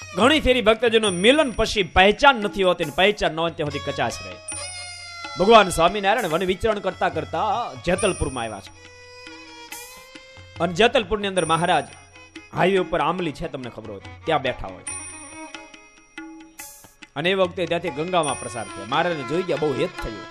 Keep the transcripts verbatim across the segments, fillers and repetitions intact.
ઘણી ફેરી ભક્તજનો મિલન પછી પહેચાન નથી હોતી ને પહેચાન ન હોય ત્યાં સુધી કચાશ રહે. ભગવાન સ્વામિનારાયણ વન વિચરણ કરતા કરતા જેતલપુરમાં આવ્યા છે. અને જેતલપુરની અંદર મહારાજ હાઈવે ઉપર આંબલી છે, તમને ખબર હોય ત્યાં બેઠા હોય. અને એ વખતે ત્યાંથી ગંગામાં પ્રસાર થયો. મહારાજને જોઈ ગયા, બહુ હેત થયો.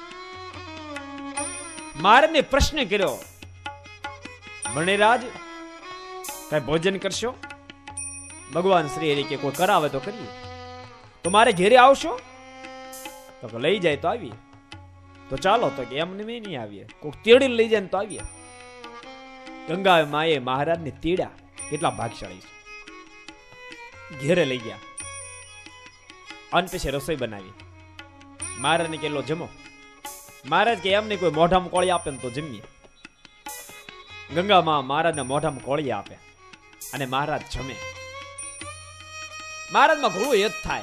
મહારાજને પ્રશ્ન કર્યો, ભણેરાજ કઈ ભોજન કરશો? ભગવાન શ્રી હરિ કે કોઈ કરાવે તો કરીએ. તો મારે ઘેરે આવશો? તો લઈ જાય તો આવીએ. તો ચાલો. તો કે એમને મેં નહીં આવીએ, કોઈ તેડી લઈ જાય તો આવીએ. ગંગા માએ મહારાજને તેડ્યા. કેટલા ભાગશાળી છે. ઘેરે લઈ ગયા અને પછી રસોઈ બનાવી. મહારાજને કેટલો જમો. મહારાજ કે એમને કોઈ મોઢામાં કોળી આપે ને તો જમીએ. ગંગામાં મહારાજના મોઢામાં કોળી આપે અને મહારાજ જમે. મહારાજમાં ઘણું હેત થાય.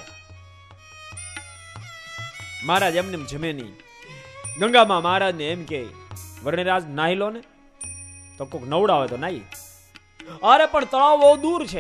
મહારાજ એમને જમે નહીં. ગંગામાં મહારાજને એમ કે વર્ણિરાજ નાહી લો ને. તો કોક નવડાવે તો નાહી. અરે પણ તળાવ બહુ દૂર છે,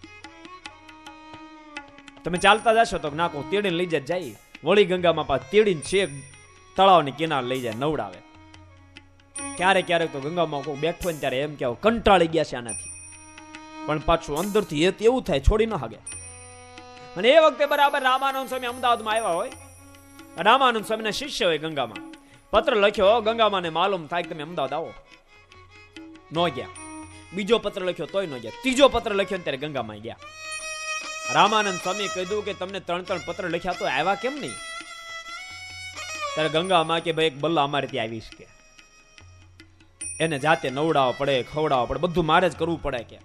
તમે ચાલતા જશો તો ના કોક તેડીને લઈ જાય જાય. વળી ગંગામાં પાછ તેડીને છેક તળાવની કિનારે લઈ જાય, નવડાવે. ક્યારેક ક્યારેક તો ગંગામાં કોઈ બેઠો ને ત્યારે એમ કે કંટાળી ગયા છે આનાથી. પણ પાછું અંદરથી હેત એવું થાય, છોડી ન હાગે. અને એ વખતે બરાબર રામાનંદ સ્વામી અમદાવાદમાં આવ્યા હોય. રામાનંદ સ્વામીના શિષ્ય હોય ગંગામાં. પત્ર લખ્યો, ગંગામાં ને માલુમ થાય કે તમે અમદાવાદ આવો. ન ગયા. બીજો પત્ર લખ્યો તોય ન ગયા. ત્રીજો પત્ર લખ્યો ત્યારે ગંગામાં ગયા. રામાનંદ સ્વામી કીધું કે તમને ત્રણ ત્રણ પત્ર લખ્યા તો આવ્યા કેમ નહીં? ત્યારે ગંગામાં કે ભાઈ એક બલ્લા અમારે ત્યાં આવીશ કે એને જાતે નવડાવવા પડે, ખવડાવવા પડે, બધું મારે જ કરવું પડે કે.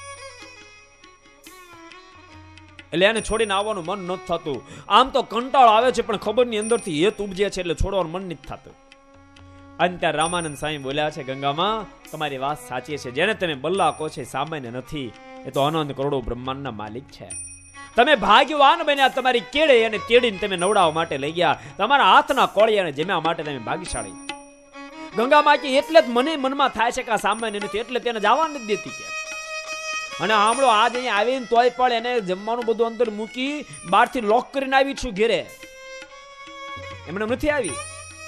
એટલે એને છોડીને આવવાનું મન નથી થતું. આમ તો કંટાળો આવે છે પણ ખબર ની અંદરથી હેત ઉપજે છે એટલે છોડવાનું મન નથી થતું. અને ત્યારે રામાનંદ સ્વામી બોલ્યા છે, ગંગામાં તમારી વાત સાચી છે. જેને તમે બલ્લા કહો છે સામાન્ય નથી, એ તો અનંત કરોડો બ્રહ્માંડના માલિક છે. તમે ભાગ્યવાન બન્યા. તમારી કેળે એને તેડીને તમે નવડાવવા માટે લઈ ગયા. તમારા હાથના કોળિયાને જમ્યા માટે તમે ભાગ્યશાળી. ગંગામાં કે એટલે જ મને મનમાં થાય છે કે આ સામાન્ય નથી, એટલે તેને જવા નથી દેતી કે. અને આમળો આજ અહીંયા આવીને તોય પણ એને જમવાનું બધું અંદર મૂકી બહારથી લોક કરીને આવી છું ઘેરે. એમને નથી આવી.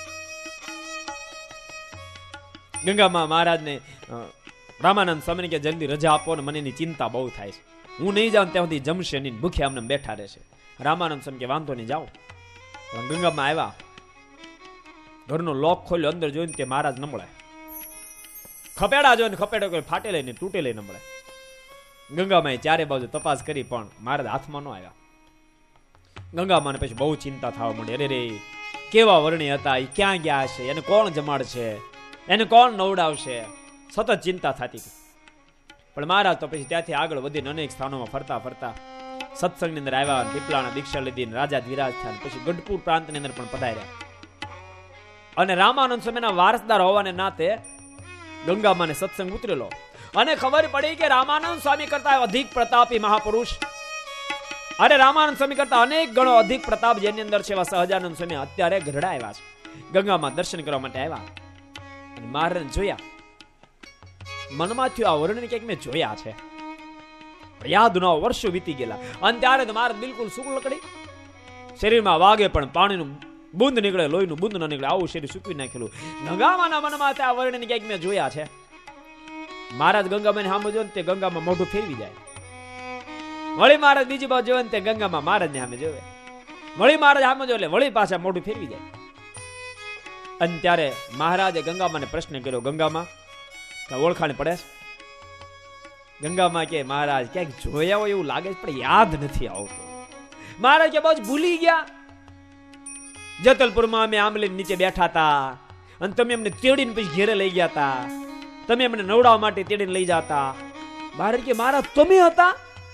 ગંગામાં મહારાજને રામાનંદ સ્વામીને કે જલ્દી રજા આપો ને, મને એની ચિંતા બહુ થાય છે. હું નહીં જાઉં ત્યાં સુધી જમશે નહીં, ભૂખે અમને બેઠા રહેશે. રામાનંદ સ્વામી કે વાંધો નહીં, જાઓ. ગંગામાં આવ્યા, ઘરનો લોક ખોલ્યો, અંદર જોઈને તે મહારાજ ન મળે. ખપેડા જોઈને ખપેડો કોઈ ફાટેલે નહીં, તૂટેલે ન મળે. ગંગામાં ચારે બાજુ તપાસ કરી પણ મહારાજ હાથમાં ન આવ્યા. ગંગામાં પછી બહુ ચિંતા થવા માંડી. અરે રે, કેવા વર્ણી હતા, એ ક્યાં ગયા છે, એને કોણ જમાડશે, એને કોણ નવડાવશે, સતત ચિંતા થતી હતી. પણ મહારાજ તો પછી ત્યાંથી આગળ વધીને અનેક સ્થાનોમાં ફરતા ફરતા સત્સંગની અંદર આવ્યા, પીપળાના દીક્ષા લીધી, રાજા ધીરાજ થયા, પછી ગઢપુર પ્રાંતની અંદર પણ પધાર્યા. અને રામાનંદ સ્વામીના વારસદાર હોવાને નાતે ગંગામાને સત્સંગ ઉતરેલો. અને ખબર પડી કે રામાનંદ સ્વામી કરતા અધિક પ્રતાપી મહાપુરુષ, અરે રામાનંદ સ્વામી કરતા અનેક ગણો અધિક પ્રતાપ જેની અંદર છે એવા સહજાનંદ સ્વામી અત્યારે ગઢડા આવ્યા છે. ગંગામાં દર્શન કરવા માટે આવ્યા અને મહારાજ જોયા. મનમાં થયું આ વર્ણન ક્યાંક મેં જોયા છે, યાદ ન, વર્ષો વીતી ગયેલા. અને ત્યારે તો મારે બિલકુલ સુકળ લકડી, શરીરમાં વાગે પણ પાણીનું બુંદ નીકળે, લોહીનું બુંદ ન નીકળે, આવું શરીર સૂકવી નાખેલું. ગંગામાના મનમાં આ વર્ણન ક્યાંક મેં જોયા છે. મહારાજ ગંગામાં સામે જોવે તે ગંગામાં મોઢું ફેરવી જાય. વળી મહારાજ બીજી બાજુ જોવે તે ગંગામાં મહારાજ ને સામે જોવે. વળી મહારાજ સામે જોવે એટલે વળી પાછા મોઢું ફેરવી જાય. અને ત્યારે મહારાજે ગંગામાને પ્રશ્ન કર્યો, ગંગામાં ઓળખાણ પડે છે? ગંગામાં કે મહારાજ ક્યાંક જોયા હોય એવું લાગે છે પણ યાદ નથી આવતું. મહારાજ કે બસ ભૂલી ગયા. જેતલપુરમાં અમે આંબલી નીચે બેઠા હતા અને તમે અમને તેડીને પછી ઘેરે લઈ ગયા હતા, તમે અમને નવડાવવા માટે તેડીને લઈ જતા. મહારાજ કે મહારાજ તમે હતા?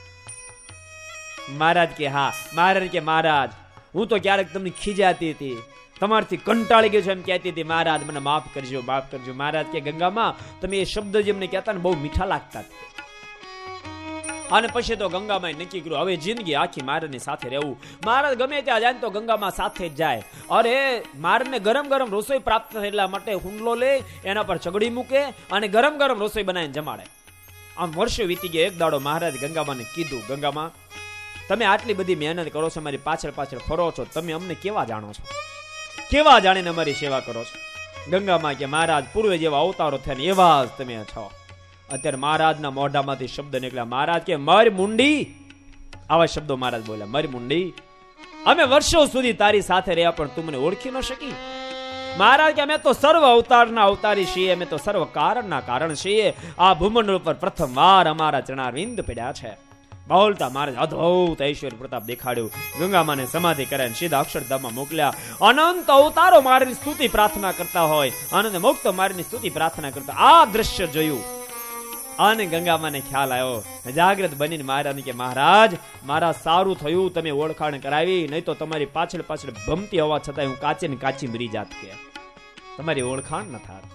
મહારાજ કે હા. મહારાજ કે મહારાજ હું તો ક્યારેક તમને ખીજાતી હતી, તમારથી કંટાળી ગયો છે એમ કહેતી હતી. મહારાજ મને માફ કરજો, માફ કરજો. મહારાજ કે ગંગામાં તમે એ શબ્દ જેમને કહેતા ને બહુ મીઠા લાગતા. અને પછી તો ગંગામાં નક્કી કર્યું હવે જિંદગી આખી મહારાજની સાથે રહેવું. મહારાજ ગમે ત્યાં જાય તો ગંગામાં સાથે જ જાય. અરે મહારાજને ગરમ ગરમ રસોઈ પ્રાપ્ત થાય એટલા માટે હુંડલો લે, એના પર ચગડી મૂકે અને ગરમ ગરમ રસોઈ બનાવીને જમાડે. આમ વર્ષો વીતી ગયા. એક દાડો મહારાજ ગંગામાને કીધું, ગંગામાં તમે આટલી બધી મહેનત કરો છો, મારી પાછળ પાછળ ફરો છો, તમે અમને કેવા જાણો છો? કેવા જાણીને અમારી સેવા કરો છો? ગંગામાં કે મહારાજ પૂર્વે જેવા અવતારો થયા ને એવા જ તમે છો. અત્યારે મહારાજના મોઢામાંથી શબ્દ નીકળ્યા. મહારાજ કે મારી મુંડી, આવા શબ્દો મહારાજ બોલ્યા. મારી મુંડી, અમે વર્ષો સુધી તારી સાથે રહ્યા પણ તું મને ઓળખી ન શકી. મહારાજ કે અમે તો સર્વ અવતારના અવતારી છીએ, અમે તો સર્વ કારણના કારણ છીએ. આ ભૂમંડળ ઉપર પ્રથમ વાર અમારા ચરણારવિંદ પડ્યા છે. બોલતા મહારાજ અદ્ભુત ઐશ્વર્ય પ્રતાપ દેખાડ્યું. ગંગામાને સમાધિ કરાવીને સીધા અક્ષરધામમાં મોકલ્યા. અનંત અવતારો મારી સ્તુતિ પ્રાર્થના કરતા હોય, આનંદ મુક્ત મારી સ્તુતિ પ્રાર્થના કરતા આ દ્રશ્ય જોયું અને ગંગામાને ખ્યાલ આવ્યો. જાગ્રત બનીને મહારાજ કે મહારાજ મારા સારું થયું તમે ઓળખાણ કરાવી, નહીં તો તમારી પાછળ પાછળ ભમતી હોવા છતાં હું કાચી ને કાચી મરી જાત. કે તમારી ઓળખાણ ન થાય.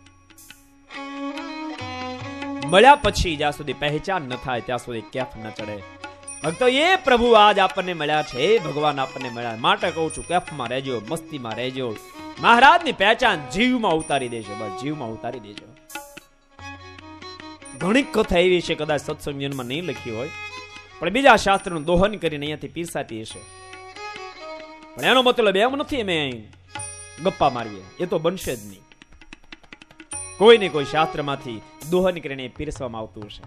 મળ્યા પછી જ્યાં સુધી પહેચાન ન થાય ત્યાં સુધી કેફ ન ચડે. ભક્તો એ પ્રભુ આજ આપણને મળ્યા છે, ભગવાન આપણને મળ્યા. માટે કહું છું કેફમાં રહેજો, મસ્તીમાં રહેજો. મહારાજની પહેચાન જીવમાં ઉતારી દેજો, બસ જીવમાં ઉતારી દેજો. ઘણી કથા એવી છે કદાચ સત્સંગમાં નહીં લખી હોય પણ બીજા શાસ્ત્રનું દોહન કરીને અહીંયાથી પીસાતી હશે. પણ એનો મતલબ એમ નથી અમે ગપ્પા મારીએ, એ તો બનશે જ નહીં. કોઈ ને કોઈ શાસ્ત્રમાંથી દોહન કરીને પીરસવામાં આવતું હશે.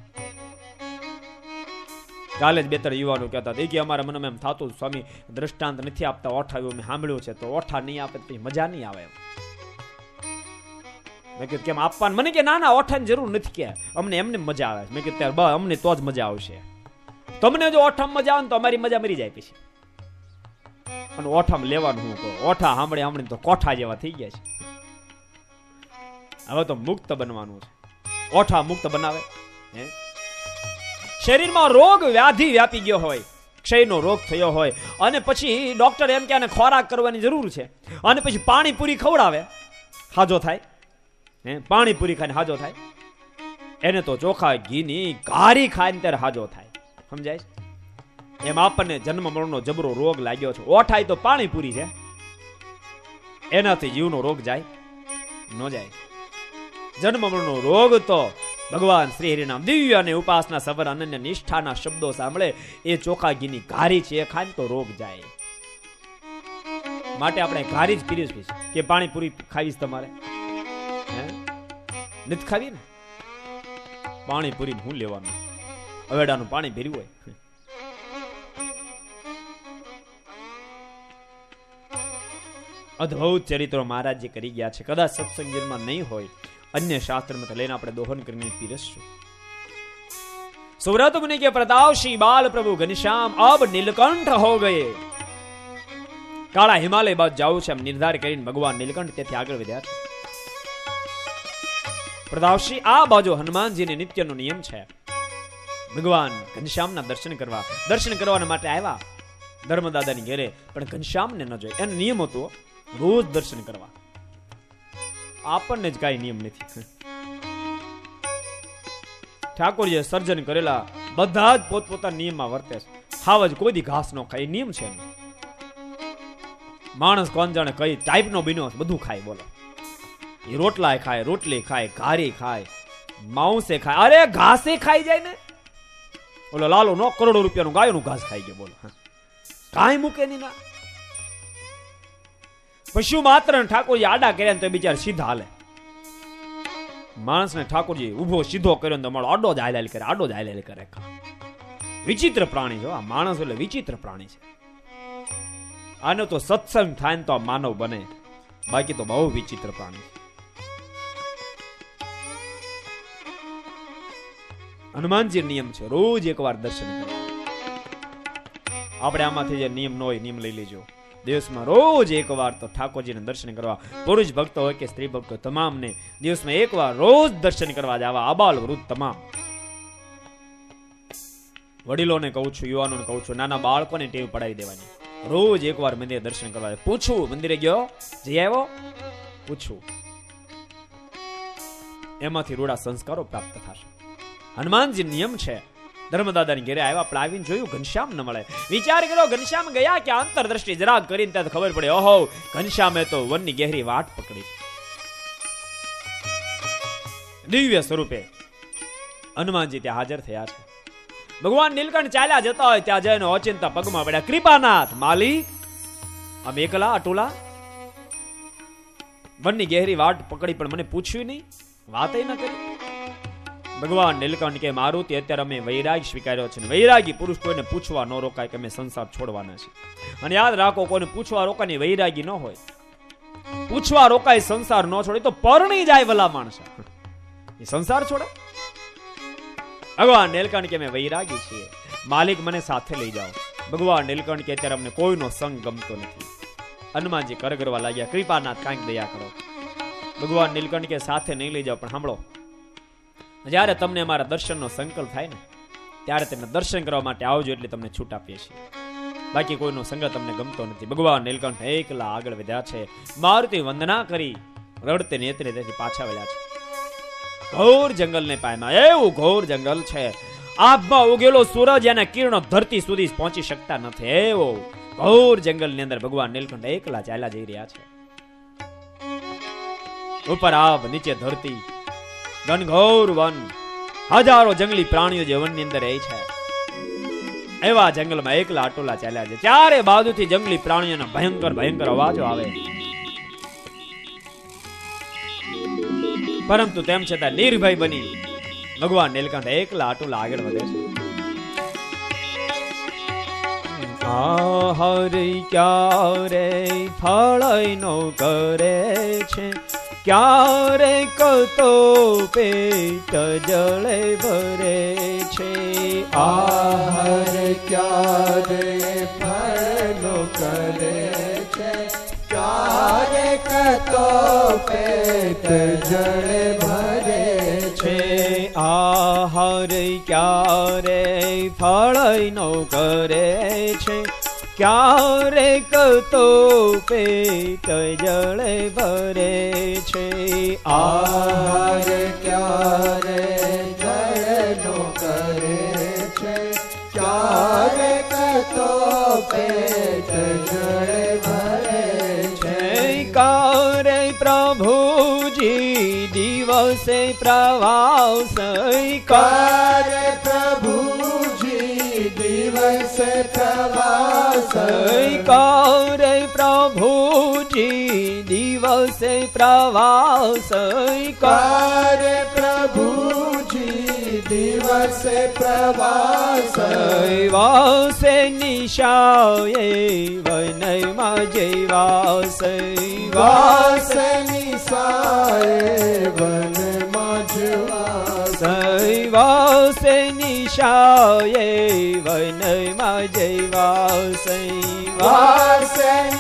કાલે જ બે ત્રણ યુવાનો કહેતા હતા કે અમારા મનમાં એમ થતું સ્વામી દ્રષ્ટાંત નથી આપતા, ઓઠા એવું મેં સાંભળ્યું છે, તો ઓઠા નહીં આપે તો મજા નહીં આવે. મેં કીધું કેમ આપવાનું? મને કે ના ના ઓઠાની જરૂર નથી, કે અમને એમને મજા આવે. મેં કીધું ત્યારે અમને તો જ મજા આવશે. તમને જો ઓઠામાં મજા આવે ને તો અમારી મજા મરી જાય પછી. અને ઓઠામાં લેવાનું હું કહું, ઓઠા સાંભળે સાંભળીને તો કોઠા જેવા થઈ ગયા છે. હવે તો મુક્ત બનવાનું છે. ઓઠા મુક્ત બનાવે. હે શરીરમાં રોગ વ્યાધિ વ્યાપી ગયો હોય, ક્ષયનો રોગ થયો હોય અને પછી ડોક્ટર એમ કે ખોરાક કરવાની જરૂર છે અને પછી પાણીપુરી ખવડાવે, હાજો થાય. હે પાણીપુરી ખાઈને હાજો થાય. એને તો ચોખા ઘીની ઘારી ખાઈને ત્યારે હાજો થાય. સમજાય? એમ આપણને જન્મ મરણનો જબરો રોગ લાગ્યો છે. ઓઠાય તો પાણીપુરી છે, એનાથી જીવનો રોગ જાય ન જાય. જન્મ મરણનો રોગ તો ભગવાન શ્રી હરિનામ દિવ્ય અને ઉપાસના સબર અનન્ય નિષ્ઠાના શબ્દો સાંભળે એ ચોખા ઘીની ઘારી છે, એ ખાય તો રોગ જાય. માટે આપણે ઘારી જ પીરી છે કે પાણીપુરી ખાવીશ તમારે? નથી ખાવી ને. પાણીપુરી હું લેવાનું? અવેડાનું પાણી ભર્યું હોય. અદ્ભુત ચરિત્રો મહારાજજી કરી ગયા છે. કદાચ સત્સંગમાં નહીં હોય, અન્ય શાસ્ત્રમાં લઈને આપણે દોહન કરીને પીરસશું. સુવ્રત મુનિ કે પ્રતાપશી બાલ પ્રભુ ઘનશ્યામ અબ નીલકંઠ હો ગયે. કાળા હિમાલય બાદ જવું છે એમ નિર્ધાર કરીને ભગવાન નીલકંઠ તેથી આગળ વધ્યા છે. પ્રતાપશી આ બાજુ હનુમાનજીને નિત્યનો નિયમ છે ભગવાન ઘનશ્યામના દર્શન કરવા. દર્શન કરવાના માટે આવ્યા ધર્મદાદાની ઘેરે, પણ ઘનશ્યામને ન જોઈ. એનો નિયમ હતો રોજ દર્શન કરવા. આપણને જ કઈ નિયમ નથી. ઠાકોરજીએ સર્જન કરેલા બધા જ પોતપોતાના નિયમમાં વર્તે છે. હાવ જ કોઈ દી ઘાસ નો ખાય, નિયમ છે. માણસ કોણ જાણે કઈ ટાઈપનો બન્યો છે, બધું ખાય. બોલો, એ રોટલા ખાય, રોટલી ખાય, ઘારી ખાય, માંસે ખાય, અરે ઘાસે ખાઈ જાય ને. ઓલો લાલો નો કરોડો રૂપિયાનું ગાયોનું ઘાસ ખાઈ ગયો. બોલો, કાંઈ મૂકે નહીં ના. પશુ માત્ર ઠાકોરજી આડા કર્યા તો બિચાર સીધા હાલે. માણસને ઠાકોરજી ઉભો સીધો કર્યો તો મારો આડો જ હાલ કરે, આડો જ હાલ કરે. વિચિત્ર પ્રાણી છે આ માણસ, એટલે વિચિત્ર પ્રાણી છે. આનો તો સત્સંગ થાય ને તો માનવ બને, બાકી તો બહુ વિચિત્ર પ્રાણી છે. હનુમાનજી નિયમ છે રોજ એકવાર દર્શન કરવા. આપણે આમાંથી જે નિયમ ન હોય નિયમ લઈ લેજો. દિવસમાં રોજ એકવાર તો ઠાકોરજીને દર્શન કરવા. પુરુષ ભક્તો હોય કે સ્ત્રી ભક્તો તમામને દિવસમાં એકવાર રોજ દર્શન કરવા જવા. આબાલ વૃદ્ધ તમામ. વડીલોને કહું છું, યુવાનોને કહું છું, નાના બાળકોને ટેવ પડાવી દેવાની. રોજ એકવાર મંદિરે દર્શન કરવા. પૂછવું, મંદિરે ગયો, જઈ આવ્યો, પૂછવું. એમાંથી રૂડા સંસ્કારો પ્રાપ્ત થશે. હનુમાનજી નિયમ છે. ધર્મદાદાની ઘેરે આવ્યા, પણ આવીને જોયું ઘનશ્યામ ન મળે. વિચાર કર્યો ઘનશ્યામ ગયા કે આંતરદ્રષ્ટિ જરાક કરીને ત્યાં ખબર પડે, ઓહો ઘનશ્યામે તો વનની ગહેરી વાટ પકડી. દિવ્ય સ્વરૂપે હનુમાનજી ત્યાં હાજર થયા છે. ભગવાન નીલકંઠ ચાલ્યા જતા હોય ત્યાં જઈને ઓચિંતા પગમાં પડ્યા, કૃપાનાથ માલિક આમ એકલા અટુલા વનની ગહેરી વાટ પકડી પણ મને પૂછ્યું નહીં, વાત ન કરી. ભગવાન નીલકંઠ કે મારુતિ અત્યારે અમે વૈરાગ સ્વીકાર્યો છે, વૈરાગી પુરુષ કોઈને પૂછવા ન રોકાય કે અમે સંસાર છોડવાના છે. અને યાદ રાખો, કોઈને પૂછવા રોકાની વૈરાગી ન હોય, પૂછવા રોકાય સંસાર ન છોડે તો પરણી જાય ભલા માણસ, એ સંસાર છોડે. ભગવાન નીલકંઠ કે અમે વૈરાગી છીએ, માલિક મને સાથે લઈ જાઓ. ભગવાન નીલકંઠ કે અત્યારે અમને કોઈનો સંગ ગમતો નથી. હનુમાનજી કર કરવા લાગ્યા, કૃપાનાથ કાંઈક દયા કરો. ભગવાન નીલકંઠ કે સાથે નહીં લઈ જાઓ, પણ સાંભળો, જ્યારે તમને અમારા દર્શનનો સંકલ્પ થાય ને ત્યારે તમે દર્શન કરવા માટે આવજો, એટલે તમને છૂટ આપીએ છીએ, બાકી કોઈનો સંગ તમને ગમતો નથી. ભગવાન નીલકંઠ એકલા આગળ વધ્યા છે. મારુતિ વંદના કરી રડતે નેત્રે તેથી પાછા વળ્યા છે. ઘોર જંગલને પામ્યા. એવું ઘોર જંગલ છે, આભમાં ઉગેલો સૂરજ એના કિરણો ધરતી સુધી પહોંચી શકતા નથી. એવો ઘોર જંગલની અંદર ભગવાન નીલકંઠ એકલા ચાલ્યા જઈ રહ્યા છે. ઉપર આભ, નીચે ધરતી, ઘનઘોર વન, હજારો જંગલી પ્રાણીઓ જે વનની અંદર રહે છે. એવા જંગલમાં એકલા અટોલા ચાલ્યા છે. ચારે બાજુથી જંગલી પ્રાણીઓના ભયંકર ભયંકર અવાજો આવે, પરંતુ તેમ છતાં નિર્ભય બની ભગવાન નીલકંઠ એકલા અટોલા આગળ વધે છે. આ હરિ ક્યારે ફળય નો કરે છે, ક્યારેક તો પેટ જળે ભરે છે. આહાર ક્યારે ફળનો કરે છે, ક્યારેક તો પેટ જળે ભરે છે. આહાર ક્યારે ફળનો કરે છે, ક્યારેક તો પેટ જળે ભરે છે. આહાર ક્યારે જળનો કરે છે, ક્યારેક તો પેટ જળે ભરે છે. કરે પ્રભુજી દિવસે પ્રવાસ, કરે પ્રભુજી દિવસે પ્રવાસ, કરે પ્રભુજી દિવસે પ્રવાસ, કરે પ્રભુજી દિવસે પ્રવાસ. વાસે નિશાએ વનમાં જયવાસ, વાસ નિશાએ વનમાં જયવાસ, વાસે નિશાએ વનમાં જયવાસ, વાસ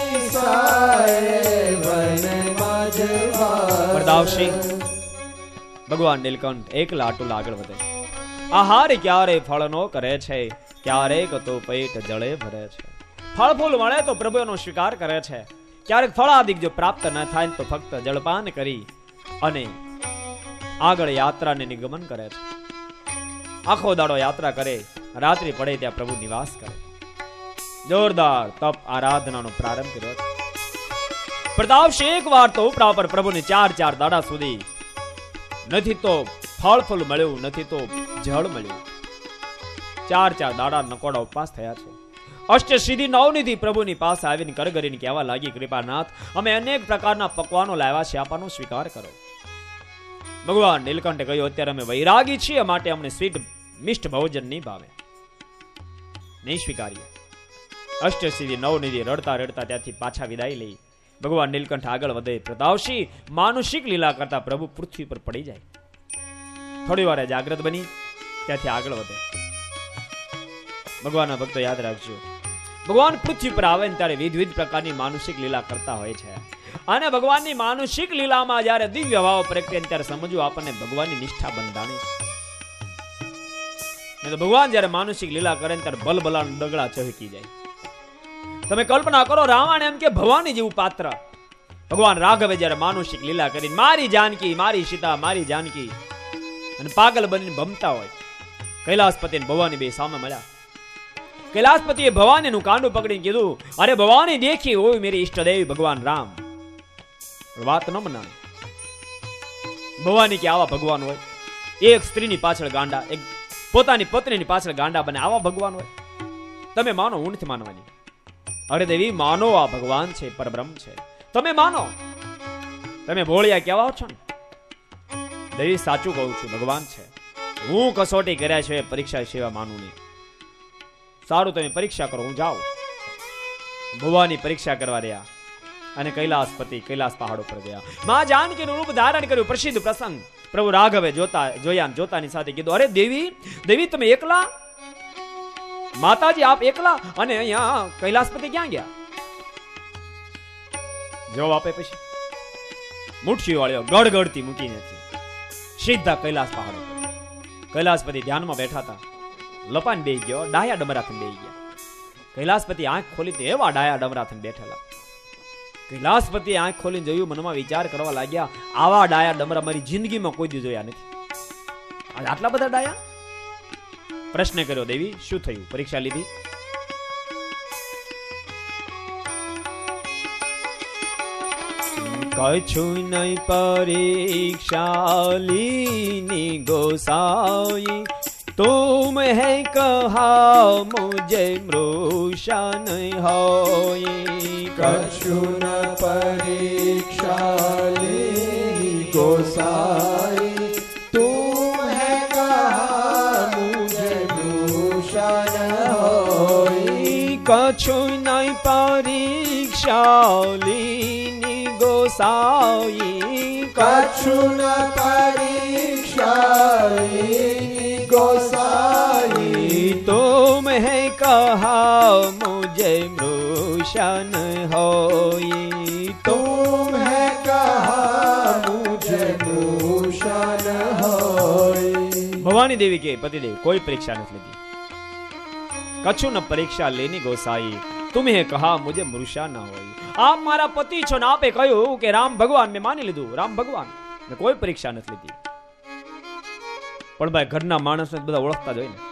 નિશાએ વનમાં જયવાસ. પ્રતાપસિંહ ભગવાન નીલકંઠ એકલા અટુલા આગળ વધે. આહાર ક્યારે ફળનો કરે છે, ક્યારેક તો પેટ જળે ભરે છે. ફળ ફૂલ મળે તો પ્રભુનો સ્વીકાર કરે છે, ક્યારેક ફળાદિક જો પ્રાપ્ત ન થાય તો ફક્ત જળપાન કરી અને આગળ યાત્રાને નિગમન કરે છે. આખો દાડો યાત્રા કરે, રાત્રિ પડે ત્યાં પ્રભુ નિવાસ કરે. જોરદાર તપ આરાધનાનો પ્રારંભ કર્યો છે. પ્રતાપસિંહ એક વાર તો ઉપરા પર પ્રભુને ચાર ચાર દાડા સુધી નથી તો ફળ ફૂલ મળ્યું, નથી તો જળ મળ્યું. ચાર ચાર દાડા નકોડા ઉપવાસ થયા છે. અષ્ટસિદ્ધિ નવનિધિ પ્રભુની પાસે આવીને કરગરીને કહેવા લાગી, કૃપાનાથ અમે અનેક પ્રકારના પકવાનો લાવ્યા છે, આપનો સ્વીકાર કરો. ભગવાન નીલકંઠે કહ્યું, અત્યારે અમે વૈરાગી છીએ, માટે અમને સ્વીટ મિષ્ટ ભોજન નહીં ભાવે, નહીં સ્વીકારીએ. અષ્ટસિદ્ધિ નવનિધિ રડતા રડતા ત્યાંથી પાછા વિદાય લઈ ભગવાન નીલકંઠ આગળ વધે. પ્રતાપસિંહ માનુષિક લીલા કરતા પ્રભુ પૃથ્વી પર પડી જાય. થોડી વાર જાગ્રત બની ત્યાંથી આગળ વધે. ભગવાનના ભક્તો યાદ રાખજો, ભગવાન પૃથ્વી પર આવે ને ત્યારે વિવિધ પ્રકારની માનુષિક લીલા કરતા હોય છે. અને ભગવાનની માનુષિક લીલામાં જ્યારે દિવ્ય ભાવ પ્રગટે ત્યારે સમજવું આપણને ભગવાનની નિષ્ઠા બંધાણી છે. તો ભગવાન જ્યારે માનુષિક લીલા કરે ત્યારે બલબલા ડગલા ચહકી જાય. તમે કલ્પના કરો, રાવણ એમ કે ભવાની જેવું પાત્ર. ભગવાન રાઘવે જ્યારે માનુષિક લીલા કરી, મારી જાનકી, મારી સીતા, મારી જાનકી, અને પાગલ બનીને ભમતા હોય. કૈલાસપતિ અને ભવાની બે સામે મળ્યા. કૈલાસપતિએ ભવાનીનું કાંડું પકડીને કીધું, અરે ભવાની દેખી હોય મેરી ઈષ્ટદેવ ભગવાન રામ. વાત ન બનાવે. ભવાની કે આવા ભગવાન હોય, એક સ્ત્રીની પાછળ ગાંડા, એક પોતાની પત્નીની પાછળ ગાંડા બને. આવા ભગવાન હોય? તમે માનો, હું નથી માનવાની. અરે દેવી, માનો આ ભગવાન છે, પરબ્રહ્મ છે. તમે માનો. તમે ભોળિયા કેવા છો ને? દેવી સાચું કહું છું, ભગવાન છે. હું કસોટી કર્યા છે, પરીક્ષા સેવા માનું નહીં. સારું, તમે પરીક્ષા કરો, હું જાઉં. ભુવાની પરીક્ષા કરવા રહ્યા અને કૈલાસપતિ કૈલાસ પહાડ ઉપર ગયા. માં જાનકીનું રૂપ ધારણ કર્યું. પ્રસિદ્ધ પ્રસંગ. પ્રભુ રાઘવે જોતા જોયા જોતાની સાથે કીધું, અરે દેવી, દેવી તમે એકલા? માતાજી આપ એકલા? અને અહીંયા કૈલાસપતિ ક્યાં ગયા? જવાબ આપે પછી મુઠ્ઠી વાળ્યો ગડગડતી મૂકી નથી, સીધા કૈલાસ પહાડ ઉપર. કૈલાસપતિ ધ્યાનમાં બેઠા હતા. લપાન બેહી ગયો, ડાયા ડમરાથી બેહી ગયા. કૈલાસપતિ આંખ ખોલી એવા ડાયા ડમરાથી બેઠેલા. કૈલાસપતિ આંખ ખોલીને જોયું, મનમાં વિચાર કરવા લાગ્યા, આવા ડાયા ડમરા મારી જિંદગીમાં કોઈ દી જોયા નથી. આટલા બધા ડાયા? પ્રશ્ન કર્યો, દેવી શું થયું? પરીક્ષા લીધી? કછું નહીં પરીક્ષા લીની ગોસાઈ, तुम है कहा मुझे मृषा नहीं होई. कछु न परीक्षा लेनी गोसाई, तुम है कहा मुझे मृषा न होई. कछु नहीं परीक्षा लेनी गोसाई, कछु न परीक्षा गोसाई, तुम है कहा मुझे मृषा न होई. तुम है कहा मुझे मृषा न होई. ભવાની દેવી કે પતિદેવ કોઈ પરીક્ષા નથી લીધી. કछु ન પરીક્ષા લેની ગોસાઈ, તુમ્હે કહા મુझे મૃષા ન હોય. આપ મારા પતિ છો ને આપે કહ્યું કે રામ ભગવાન મેં માની લીધું, રામ ભગવાન, મેં કોઈ પરીક્ષા નથી લીધી. પણ ભાઈ ઘરના માણસને બધા ઓળખતા જ હોય ને.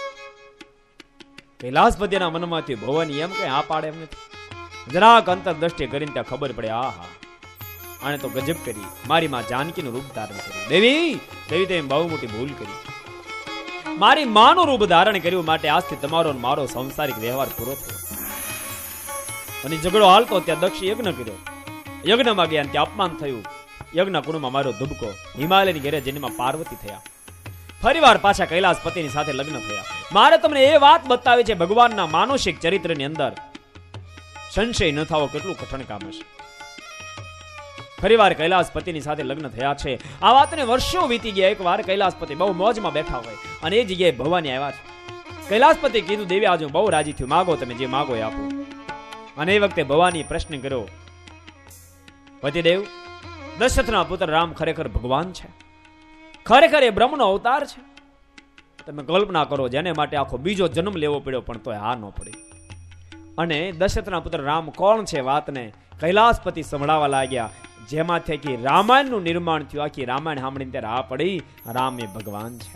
કૈલાસપતિના મનમાંથી ભવાની એમ કઈ આ પાડે એમ નથી. જરાક અંતરદ્રષ્ટિ કરીને ત્યાં ખબર પડે, આહા આને તો ગજબ કરી. મારી માં જાનકીનું રૂપ ધારણ કર્યું. દેવી દેવી તે બહુ મોટી ભૂલ કરી. મારી માનું રૂપ ધારણ કર્યું માટે આજથી તમારો મારો સંસારિક વ્યવહાર પૂરો થયો. અને ઝઘડો હાલતો ત્યાં દક્ષ યજ્ઞ કર્યો. યજ્ઞમાં ગયા ત્યાં અપમાન થયું. યજ્ઞ કુંડમાં મારો ધુબકો. હિમાલયની ઘેરે જેમાં પાર્વતી થયા. ફરીવાર પાછા કૈલાસપતિની સાથે લગ્ન થયા. મારે તમને એ વાત બતાવી છે, ભગવાનના માનુષિક ચરિત્રની અંદર સંશય ન થાવો કેટલું કઠણ કામ હશે. ફરીવાર કૈલાસપતિની સાથે લગ્ન થયા છે. આ વાતને વર્ષો વીતી ગયા. એક વાર કૈલાસપતિ બહુ મોજમાં બેઠા હોય અને એ જગ્યાએ ભવાની આવ્યા છે. કૈલાસપતિ કીધું, દેવી આજે બહુ રાજી થયું, માગો તમે જે માગો એ આપો. અને એ વખતે ભવાની પ્રશ્ન કર્યો, પતિદેવ દશરથના પુત્ર રામ ખરેખર ભગવાન છે? ખરેખર એ બ્રહ્મનો અવતાર છે? તમે કલ્પના કરો, જેને માટે આખો બીજો જન્મ લેવો પડ્યો પણ તોય હા ન પડી. અને દશરથના પુત્ર રામ કોણ છે વાતને કૈલાસપતિ સંભળાવા લાગ્યા. જેમાંથી કે રામાયણનું નિર્માણ થયું. આખી રામાયણ સાંભળીને ત્યારે આ પડી, રામ એ ભગવાન છે.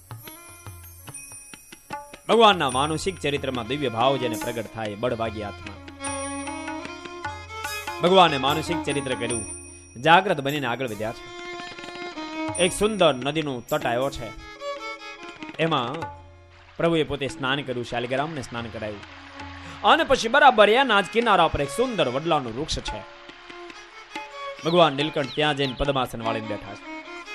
ભગવાનના માનુષિક ચરિત્રમાં દિવ્ય ભાવ જેને પ્રગટ થાય, બળભાગી આત્મા. ભગવાને માનુષિક ચરિત્ર કર્યું, જાગ્રત બનીને આગળ વધ્યા છે. એક સુંદર નદીનું તટ આવ્યો છે. એમાં પ્રભુએ પોતે સ્નાન કર્યું, શાલિગ્રામને સ્નાન કરાયું. અને પછી બરાબર એના જ કિનારા પર એક સુંદર વડલાનું વૃક્ષ છે. ભગવાન નીલકંઠ ત્યાં જઈને પદ્માસન વાળીને બેઠા છે.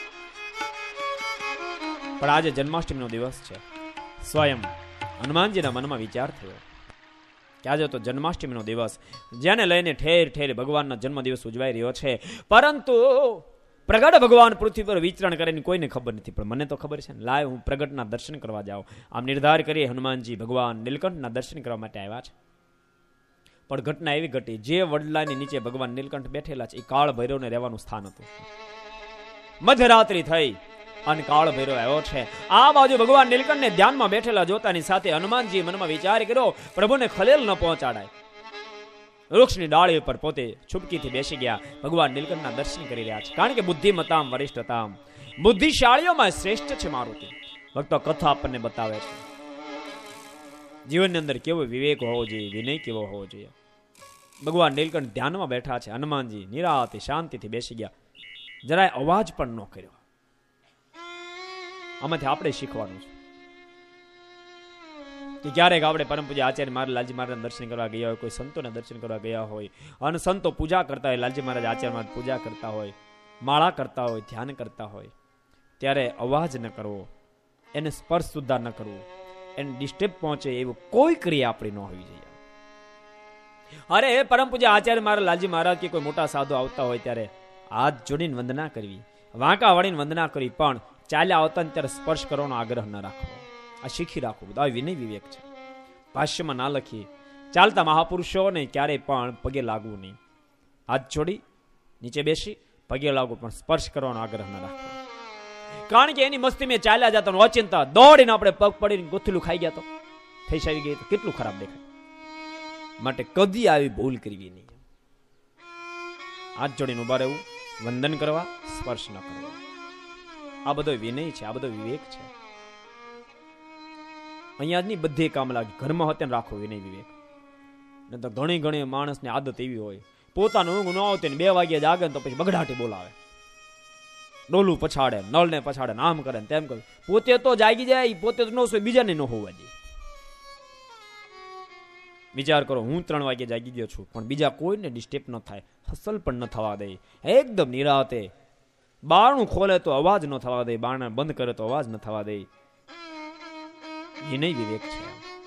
પણ આજે જન્માષ્ટમીનો દિવસ છે. સ્વયં હનુમાનજીના મનમાં વિચાર થયો કે આજે તો જન્માષ્ટમીનો દિવસ, જેને લઈને ઠેર ઠેર ભગવાનના જન્મદિવસ ઉજવાઈ રહ્યો છે. પરંતુ પ્રગટ ભગવાન પૃથ્વી પર વિચરણ કરીને કોઈને ખબર નથી, પણ મને તો ખબર છે ને. લાય હું પ્રગટના દર્શન કરવા જાઉં. આમ નિર્ધાર કરી હનુમાનજી ભગવાન નીલકંઠના દર્શન કરવા માટે આવ્યા છે. પણ ઘટના એવી ઘટી, જે વડલાની નીચે ભગવાન નીલકંઠ બેઠેલા છે એ કાળ ભૈરવને રહેવાનું સ્થાન હતું. મધ્યરાત્રિ થઈ અને કાળ ભૈરવ આવ્યો છે. આ બાજુ ભગવાન નીલકંઠને ધ્યાનમાં બેઠેલા જોતાની સાથે હનુમાનજી મનમાં વિચાર કર્યો, પ્રભુને ખલેલ ન પહોંચાડાય. વૃક્ષની ડાળી ઉપર પોતે છુપકીથી બેસી ગયા. ભગવાન નીલકંઠના દર્શન કરી રહ્યા છે. કારણ કે બુદ્ધિમતામ વરિષ્ઠતામ, બુદ્ધિશાળીઓમાં શ્રેષ્ઠ છે મારુતિ. ભક્તો કથા આપણને બતાવે છે જીવનની અંદર કેવો વિવેક હોવો જોઈએ, વિનય કેવો હોવો જોઈએ. ભગવાન નીલકંઠ ધ્યાનમાં બેઠા છે. હનુમાનજી નિરાતે શાંતિથી બેસી ગયા, જરાય અવાજ પણ ન કર્યો. આમાંથી આપણે શીખવાનું છે. કે ક્યારેક આપણે પરમ પૂજ્ય આચાર્ય મહારાજ લાલજી મહારાજ દર્શન કરવા ગયા હોય, કોઈ સંતોના દર્શન કરવા ગયા હોય અને સંતો પૂજા કરતા હોય, લાલજી મહારાજ આચાર્ય મહારાજ પૂજા કરતા હોય, માળા કરતા હોય, ધ્યાન કરતા હોય, ત્યારે અવાજ ન કરવો, એને સ્પર્શ સુદ્ધા ન કરવો, એને ડિસ્ટર્બ પહોંચે એવું કોઈ ક્રિયા આપણી ન હોવી જોઈએ. અરે પરમ પૂજ્ય આચાર્ય મહારાજ લાલજી મહારાજ કે કોઈ મોટા સાધુ આવતા હોય ત્યારે હાથ જોડીને વંદના કરવી, વાંકા વળીને વંદના કરવી, પણ ચાલ્યા આવતા ત્યારે સ્પર્શ કરવાનો આગ્રહ ન રાખવો. આ શીખી રાખવું, બધા વિનય વિવેક છે. ભાષ્યમાં ના લખીએ, ચાલતા મહાપુરુષોને ક્યારેય પણ પગે લાગવું નહીં. હાથ જોડી નીચે બેસી પગે લાગવું, પણ સ્પર્શ કરવાનો આગ્રહ ન રાખવો. કારણ કે એની મસ્તી મેં ચાલ્યા જતા અચિંતા દોડીને આપણે પગ પડીને ગોથલું ખાઈ ગયા તો થઈ આવી ગઈ તો કેટલું ખરાબ દેખાય. માટે કદી આવી ભૂલ કરવી નહીં. હાથ જોડીને ઉભા રહેવું, વંદન કરવા, સ્પર્શ ન કરવો. આ બધો વિનય છે, આ બધો વિવેક છે. અહીંયા જ નહીં, બધે કામ લાગે. ઘરમાં હોતે રાખો વિનય વિવેક. ને તો ઘણી ઘણી માણસની આદત એવી હોય, પોતાનું ઊંઘ ન આવતી ને બે વાગ્યા જાગે ને તો પછી બગડાટી બોલાવે, ડોલું પછાડે, નળને પછાડે, આમ કરે ને તેમ કરે. પોતે તો જાગી જાય, પોતે તો ન સોય, બીજાને ન હોવા દે. વિચાર કરો, હું ત્રણ વાગે જાગી ગયો છું, પણ બીજા કોઈને ડિસ્ટર્બ ન થાય, હસલ પણ ન થવા દે, એકદમ નિરાતે. બારણું ખોલે તો અવાજ ન થવા દે, બારણા બંધ કરે તો અવાજ ન થવા દે. વિનય વિવેક છે.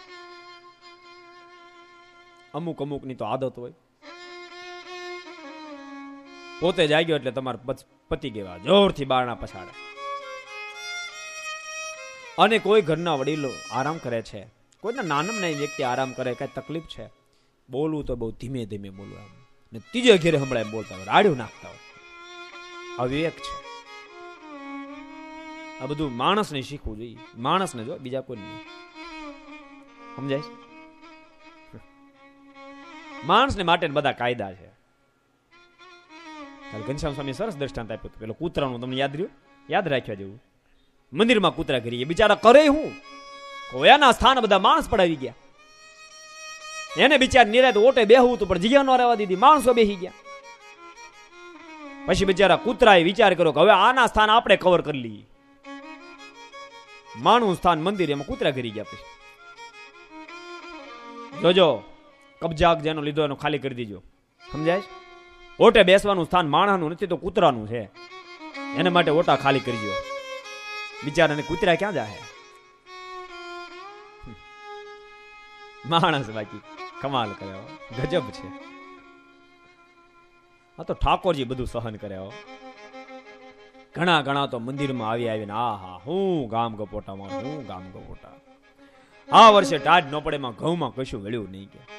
અમુક અમુક ની તો આદત હોય, પોતે જાગ્યો એટલે તમારે પતિ ગેવા જોરથી બારણા પછાડે. અને કોઈ ઘરના વડીલો આરામ કરે છે, કોઈના નાનમ નહીં વ્યક્તિ આરામ કરે, કઈ તકલીફ છે, બોલવું તો બહુ ધીમે ધીમે બોલવું, આમ ને ત્રીજે ઘેરે હમણાં બોલતા હોય, રાડ્યું નાખતા હોય. અવિવેક છે. આ બધું માણસને શીખવું જોઈએ, માણસને જો, બીજા કોઈ નહીં. સમજાય? માણસને માટે બધા કાયદા છે. ઘનશ્યામ સ્વામી સરસ દ્રષ્ટાંત આપ્યું હતું. પેલો કૂતરાનું તમને યાદ રહ્યું? યાદ રાખ્યા જેવું. મંદિરમાં કૂતરા કરીએ, બિચારા કરે હું, કોયાના સ્થાન બધા માણસ પડાવી ગયા. એને બિચાર નિરાત ઓટે બેહવું હતું, પણ જગ્યા ન રહેવા દીધી, માણસો બેસી ગયા. પછી બિચારા કૂતરાએ વિચાર કર્યો કે હવે આના સ્થાન આપણે કવર કરી લઈએ. માનું સ્થાન મંદિર, એમાં કૂતરા કરી ગયા. પછી જોજો, કબજા જેનો લીધો એનો ખાલી કરી દીજો. સમજાય? ઓટે બેસવાનું સ્થાન માણસનું નથી તો કૂતરાનું છે, એને માટે ઓટા ખાલી કરજો. બિચારાને કૂતરા ક્યાં જાય? માણસ બાકી કમાલ કરે, ગજબ છે. આ તો ઠાકોરજી બધું સહન કરે. ઘણા ઘણા તો મંદિરમાં આવી આવીને આ હા હું ગામ ગપોટા મારું, હું ગામ ગપોટા. આ વર્ષે ટાઢ ન પડે માં ઘઉંમાં કશું વળ્યું નહીં કે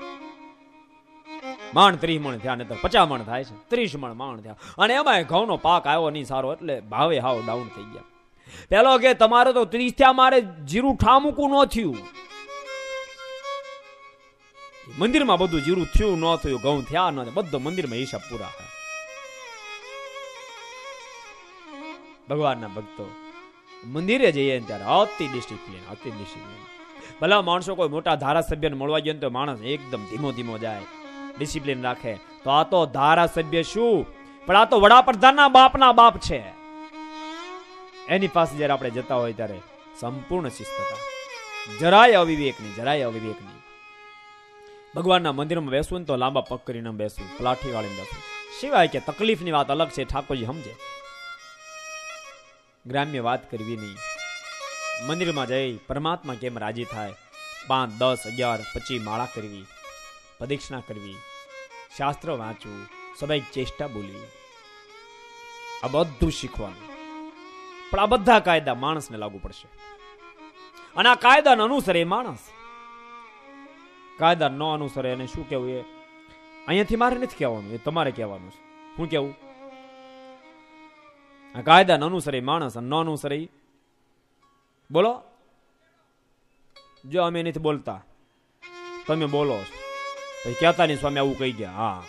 માણ ત્રીસ મણ થયા, ને તો પચાસ મણ થાય છે, ત્રીસ મણ માણ થયા, અને એમાં ઘઉંનો પાક આવ્યો નહીં સારો, એટલે ભાવે હાવ ડાઉન થઈ ગયા. પેલો કે તમારે તો ત્રીસ થયા, મારે જીરું ઠામુકું ન થયું. મંદિરમાં બધું જીરું થયું ન થયું, ઘઉં થયા ન, બધો મંદિરમાં હિસાબ પૂરા. ભગવાનના ભક્તો મંદિરે જઈએ ત્યારે અતિ ડિસિપ્લિન, અતિ ડિસિપ્લિન. ભલા માણસો કોઈ મોટા ધારાસભ્યને મળવા ગયો તો માણસ એકદમ ધીમો ધીમો જાય, ડિસિપ્લિન રાખે. તો આ તો ધારાસભ્ય શું, પણ આ તો વડાપ્રધાનના બાપના બાપ છે. એની પાસે જયારે આપણે જતા હોય ત્યારે સંપૂર્ણ શિસ્તતા, જરાય અવિવેક નહીં, જરાય અવિવેક નહીં. ભગવાનના મંદિરમાં બેસવું ને તો લાંબા પગ કરીને બેસવું, પલાઠી વાળીને બેસવું. સિવાય કે તકલીફની વાત અલગ છે, ઠાકોરજી સમજે. ગ્રામ્ય વાત કરવી નહીં. મંદિરમાં જઈ પરમાત્મા કેમ રાજી થાય, પાંચ દસ અગિયાર પચીસ માળા કરવી, પ્રદક્ષિણા કરવી, શાસ્ત્ર વાંચવું, સબાઈ ચેષ્ટા બોલવી, આ બધું શીખવાનું. પણ આ બધા કાયદા માણસને લાગુ પડશે, અને આ કાયદાને અનુસરે માણસ. કાયદા ન અનુસરે એને શું કેવું? એ અહીંયાથી મારે નથી કહેવાનું, એ તમારે કહેવાનું છે. શું કેવું? આ કાયદા ન અનુસરે માણસ, ન અનુસરે બોલો. જો અમે નથી બોલતા, તમે બોલો છો, પછી કહેતા નહીં સ્વામી આવું કહી ગયા. હા,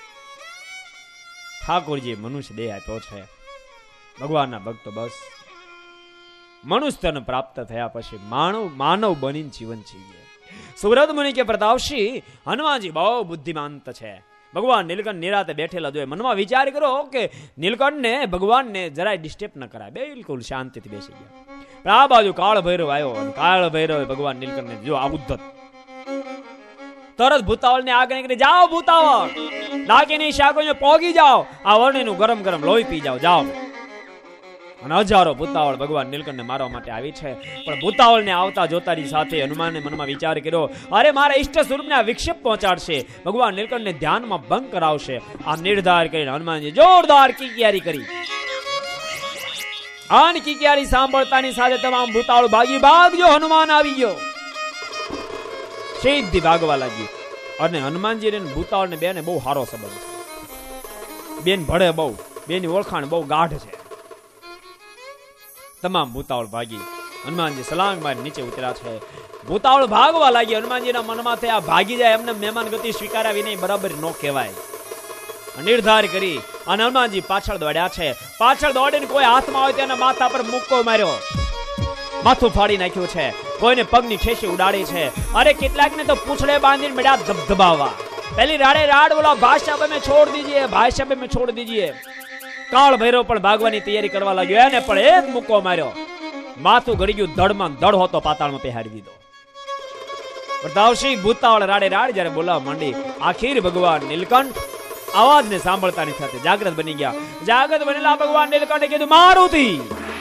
ઠાકોરજી મનુષ્ય દેહ આપ્યો છે. ભગવાનના ભક્તો બસ મનુષ્યને પ્રાપ્ત થયા પછી માનવ માનવ બનીને જીવન જીવીએ. સુરત મુનિ કે પ્રતાપસિંહ હનુમાનજી બહુ બુદ્ધિમાન છે, ભગવાન નીલકંઠ નિરાતે બેઠેલા જોઈએ. મનમાં વિચાર કરો કે નીલકંઠને ભગવાનને જરાય ડિસ્ટર્બ ન કરાય, બિલકુલ શાંતિથી બેસી ગયા. પણ આ બાજુ કાળ ભૈરવ આવ્યો અને કાળ ભૈરવે ભગવાન નીલકંઠને જો આ ઉદ્ધત તરત ભૂતાવળ ને આગળ નીકળી, જાઓ ભૂતાવળ, ડાકીની શાકોને પોગી જાઓ, આ વર્ણીનું ગરમ ગરમ લોહી પી જાઓ, જાઓ. અને હજારો ભૂતાવળ ભગવાન નીલકંઠને મારવા માટે આવી છે. પણ ભૂતાવળને આવતા જોતાની સાથે હનુમાનને મનમાં વિચાર કર્યો, અરે મારા ઈષ્ટ સ્વરૂપને આ વિક્ષેપ પહોંચાડશે, ભગવાન નીલકંઠને ધ્યાનમાં ભંગ કરાવશે. આ નિર્ધાર કરીને હનુમાનજી જોરદાર કિકિયારી કરી. આન કિકિયારી સાંભળતાની સાથે તમામ ભૂતાવળ ભાગી ભાગજો, હનુમાન આવી ગયો. સીધી ભાગવા લાગી. અને હનુમાનજી ને ભૂતાવળ ને બેને બહુ સારો સંબંધ છે. બેન ભળે બહુ, બેની ઓળખાણ બહુ ગાઢ છે. તમામ ભૂતાવળ ભાગી. હનુમાનજી સલાંગ મારી નીચે ઉતર્યા છે. ભૂતાવળ ભાગવા લાગી. હનુમાનજીના મનમાં થયા ભાગી જાય એમને મહેમાન ગતિ સ્વીકાર્યા વિના બરાબર નો કહેવાય. નિર્ધાર કરી અને હનુમાનજી પાછળ દોડ્યા છે. પાછળ દોડીને કોઈ હાથમાં હોય તેના માથા પર મુક્કો માર્યો, માથું ફાડી નાખ્યું છે. કોઈને પગની ઠેસી ઉડાડી છે. અરે કેટલાક ને તો પૂંછડે બાંધીને મળ્યા ધબધબાવા. પેલી રાડે રાડ બોલા, ભાષા બે મેં છોડ દીજીએ, ભાષા બે મેં છોડ દીજીએ. કાળ ભૈરવ પણ ભાગવાની તૈયારી કરવા લાગ્યો. એને પણ એક મુક્કો માર્યો, માથું ગળી ગયું. ધડમાં ધડ હોતો પાતાળમાં પહેરી દીધો. પ્રતાપસિંહ ભૂતાવળ રાડે રાડ જયારે બોલાવા માંડી, આખીર ભગવાન નીલકંઠ અવાજને સાંભળતાની સાથે જાગૃત બની ગયા. જાગૃત બનેલા ભગવાન નીલકંઠે કીધું, મારુતિ.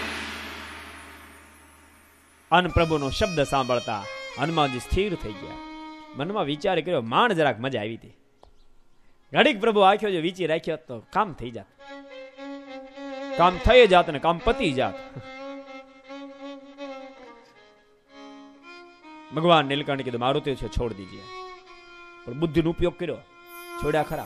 અન પ્રભુનો શબ્દ સાંભળતા હનુમાનજી સ્થિર થઈ ગયા. મનમાં વિચાર કર્યો, માંડ જરાક મજા આવી હતી. ઘડીક પ્રભુ આખ્યો જો વિચી રાખ્યો તો કામ થઈ જાત, કામ થઈ જાત ને કામ પતી જાત. ભગવાન નીલકંઠે કીધું, મારુતિ છે છોડ દીજીએ. પણ બુદ્ધિનો ઉપયોગ કર્યો, છોડ્યા ખરા.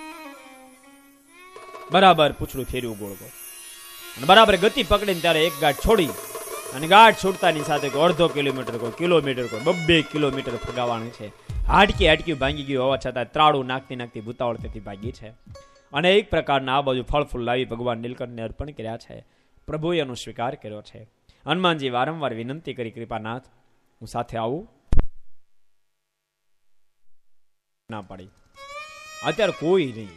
બરાબર પૂછડું ફેર્યું ગોળ ગોળ અને બરાબર ગતિ પકડીને ત્યારે એક ગાંઠ છોડી અને ગાંઠ છોડતાની સાથે અડધો કિલોમીટર કોઈ કિલોમીટર કોઈ બબ્બે કિલોમીટર ફગાવવાનું છે. હાડકી હાડકી ભાંગી ગયું હોવા છતાં ત્રાળું નાખતી નાખતી ભૂતાવળ તેથી ભાગી છે. અને એક પ્રકારના આ બાજુ ફળ ફૂલ લાવી ભગવાન નીલકંઠને અર્પણ કર્યા છે. પ્રભુએ એનો સ્વીકાર કર્યો છે. હનુમાનજી વારંવાર વિનંતી કરી, કૃપાનાથ હું સાથે આવું. ના પાડી. અત્યારે કોઈ નહીં,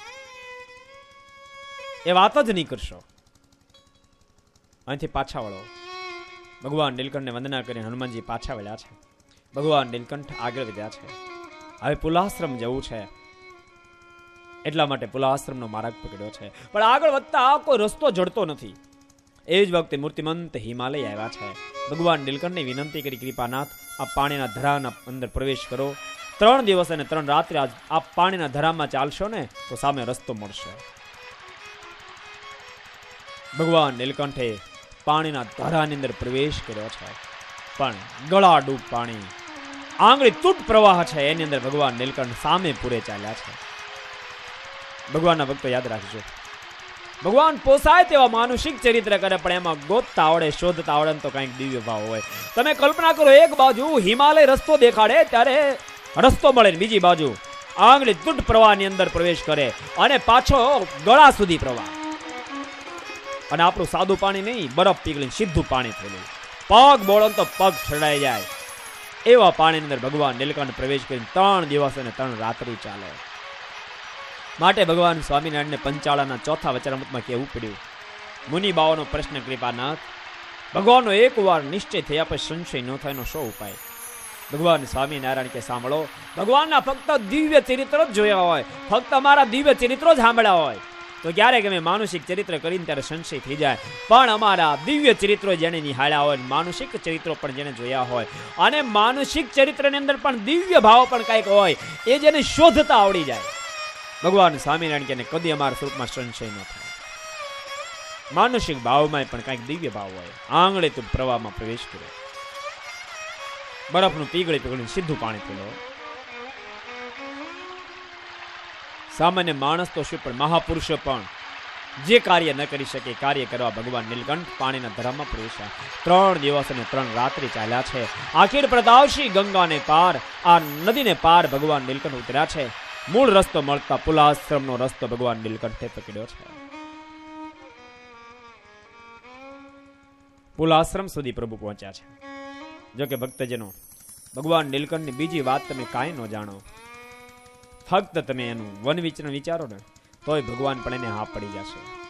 એ વાત જ નહીં કરશો, અહીંથી પાછા વળો. ભગવાન નીલકંઠને વંદના કરીને હનુમાનજી પાછા વળ્યા છે. ભગવાન નીલકંઠ આગળ વધ્યા છે. હવે પુલાશ્રમ જવું છે એટલા માટે પુલાશ્રમનો માર્ગ પકડ્યો છે. પણ આગળ વધતા કોઈ રસ્તો જડતો નથી. એ જ વખતે મૂર્તિમંત હિમાલય આવ્યા છે. ભગવાન નીલકંઠને વિનંતી કરી, કૃપાનાથ આ પાણીના ધરાના અંદર પ્રવેશ કરો. ત્રણ દિવસ અને ત્રણ રાત્રે આ પાણીના ધરામાં ચાલશો ને તો સામે રસ્તો મળશે. ભગવાન નીલકંઠે પાણીના ધરાની અંદર પ્રવેશ કર્યો છે. પણ ગળા ડૂબ પાણી, આંગળી તૂટ પ્રવાહ છે, એની અંદર ભગવાન નીલકંઠ સામે પૂરે ચાલ્યા છે. ભગવાનના ભક્તો યાદ રાખજો, ભગવાન પોસાય તેવા માનુષિક ચરિત્ર કરે, પણ એમાં ગોતતા આવડે, શોધતા આવડે તો કંઈક દિવ્ય ભાવ હોય. તમે કલ્પના કરો, એક બાજુ હિમાલય રસ્તો દેખાડે ત્યારે રસ્તો મળે, બીજી બાજુ આંગળી તૂટ પ્રવાહની અંદર પ્રવેશ કરે અને પાછો ગળા સુધી પ્રવાહ. અને આપણું સાદું પાણી નહીં, બરફ પીગળીને સીધું પાણી થયેલું. પગ બોળો તો પગ છડાઈ જાય એવા પાણીની અંદર ભગવાન નીલકંઠ પ્રવેશ કરીને ત્રણ દિવસ અને ત્રણ રાત્રિ ચાલે. માટે ભગવાન સ્વામિનારાયણને પંચાળાના ચોથા વચનામૃતમાં કહેવું પડ્યું, મુનિબાઓનો પ્રશ્ન, કૃપાનાથ ભગવાનનો એક વાર નિશ્ચય થયા પછી સંશય ન થાય એનો શો ઉપાય? ભગવાન સ્વામિનારાયણ કે સાંભળો, ભગવાનના ફક્ત દિવ્ય ચરિત્ર જ જોયા હોય, ફક્ત અમારા દિવ્ય ચરિત્રો જ સાંભળ્યા હોય તો ક્યારેક અમે માનુષિક ચરિત્ર કરીને ત્યારે સંશય થઈ જાય. પણ અમારા દિવ્ય ચરિત્રો જેને નિહાળ્યા હોય, માનુષિક ચરિત્રો પણ જેને જોયા હોય, અને માનુષિક ચરિત્રની અંદર પણ દિવ્ય ભાવ પણ કંઈક હોય, એ જેને શોધતા આવડી જાય, ભગવાન સ્વામિનારાયણ કે કદી અમારા સ્વરૂપમાં સંશય ન થાય. માનુષિક ભાવમાં પણ કંઈક દિવ્ય ભાવ હોય. આંગળે તું પ્રવાહમાં પ્રવેશ કર્યો, બરફનું પીગળી પીગળીને સીધું પાણી પીલો. સામાન્ય માણસ તો શું, પણ મહાપુરુષો પણ જે કાર્ય ન કરી શકે કાર્ય કરવા ભગવાન નીલકંઠ પાણીના ધરામાં પ્રવેશ્યા. ત્રણ દિવસ અને ત્રણ રાત્રિ ચાલ્યા છે. આખિર પ્રતાપસિંહ ગંગાને પાર, આ નદીને પાર ભગવાન નીલકંઠ ઉતર્યા છે. મૂળ રસ્તો મળતા પુલાશ્રમનો રસ્તો ભગવાન નીલકંઠે પકડ્યો છે. પુલાશ્રમ સુધી પ્રભુ પહોંચ્યા છે. જો કે ભક્તજનો, ભગવાન નીલકંઠની બીજી વાત તમે કાંઈ ન જાણો. ફક્ત તમે એનું વન વિચરણ વિચારો ને તોય ભગવાન પણ એને હા પડી જશે.